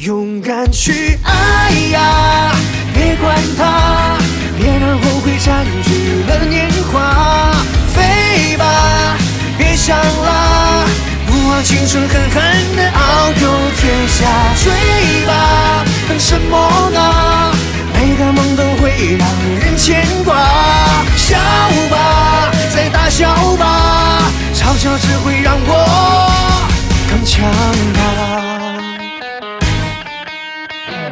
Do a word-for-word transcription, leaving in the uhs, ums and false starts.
勇敢去爱呀，别管它，别让后悔占据了年华。飞吧，别想啦，不枉青春狠狠地遨游天下。追吧，等什么呢？每个梦都会让人牵挂。笑吧，再大笑吧，嘲笑只会让我更强